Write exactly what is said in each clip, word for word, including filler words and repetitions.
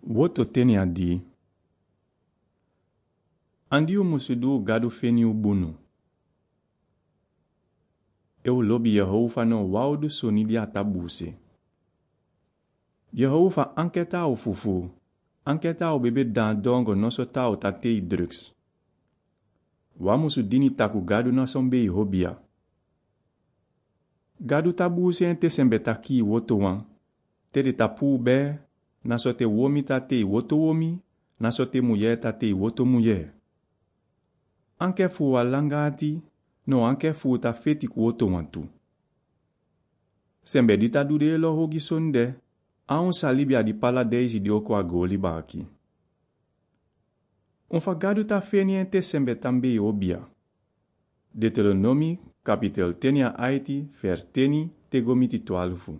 Woto teni adi. Andi o musudu gadu feni ubunu. Eu lobi Yehova no waudu sonidi atabuse. Yehova anketa o fufu. Anketa o bebe dan dongo noso ta o tatei drugs. Wa musudini taku gadu na sombe hobia. Gadu tabuse ente sembetaki woto wan. Tere tapu be, na sote womi tate woto womi, na sote muye tate woto muye. Anke fu walangati, no anke fu ta feti ku woto wantu. Sembe dita dude lo hogi sonde, a un salibia di pala deisi di oko agoli baki. Unfa gadu ta feni ente sembe tambe obia. Deuteronomi, kapitel tenia aiti, vers teni, tegomiti twaalfu.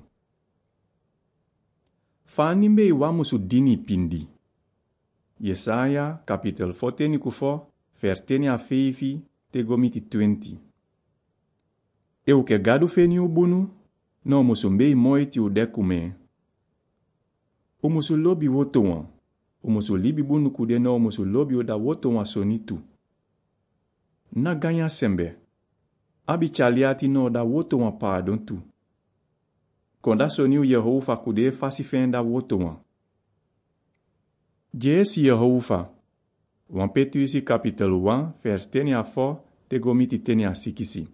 Fanimbe wa musu dini pindi. Yesaya, kapitel fourteen kufo, vers tenia feifi, tegomiti twenty. Eu ke gadu feni ubunu, no musu mbei moiti udekume. O musu lobi woto wan. O musu libi bunu kude no musu lobi oda woto wan sonitu. Na ganya sembe. Abi chaliati no da woto wan pardon tu. Konda soniu Yehova kude fasi fenda woto wan. Jesi Yehova. Wan Petusi kapitel one, vers tenia four, tegomiti tenia sikisi.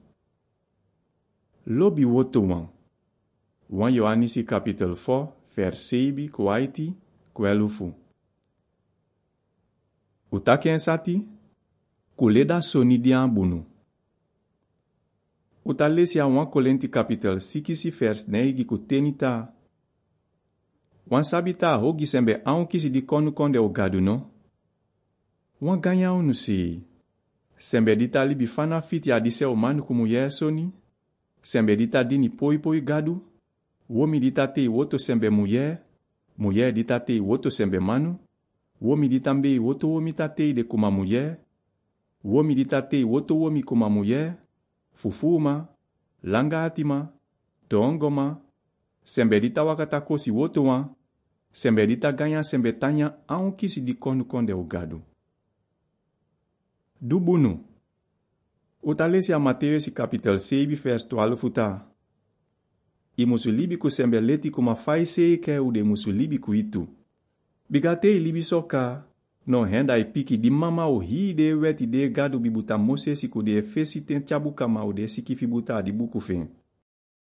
Lobi woto wan. Wan Yohanisi kapitel four, vers seibi kwaiti, kwelufu. Utaken sati, kuleda sonidian bunu. Utalesi a wan kolenti kapitel sikisi vers neigi kutenita. Wan sabita hogi sembe aonkisi di konu konde o gadu no. Wan ganya unu si. Sembe dita libi fana fiti adise o manu kumu yesoni. Sembe dita dini poi poi gadu. Womi dita te woto sembe muye. Muye dita te woto sembe manu. Womi dita mbe woto womi tate de kuma muye. Womi dita te woto womi kuma muye. Fufuma, langatima, dongoma, sembedita wakata kosi woto wan, sembedita ganya sembetanya aonkisi di konu konde o gadu. Dubunu. Utalesi a Mateus kapitel seibi vers twaalf futa. I musulibi ku sembeleti kuma faise ke ude musulibi ku itu. Bigate i libi soka, no henda i piki di mama o hi de weti de gadu bibuta mose siku de fesi ten chabuka ma o de sikifibuta di buku fen.